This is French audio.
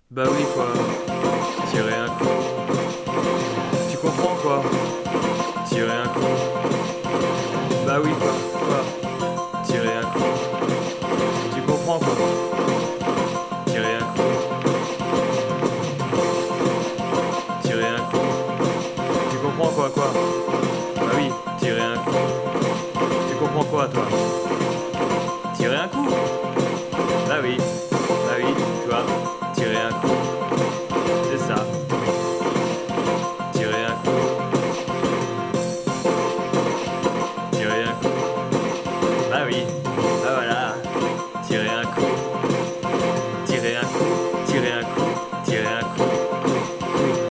Bah oui quoi, tirer un coup. Tu comprends quoi? Tirer un coup. Bah oui quoi, tirer un coup. Tu comprends quoi? Tirer un coup. Tirer un coup. Tu comprends quoi? Bah oui, tirer un coup. Tu comprends quoi toi?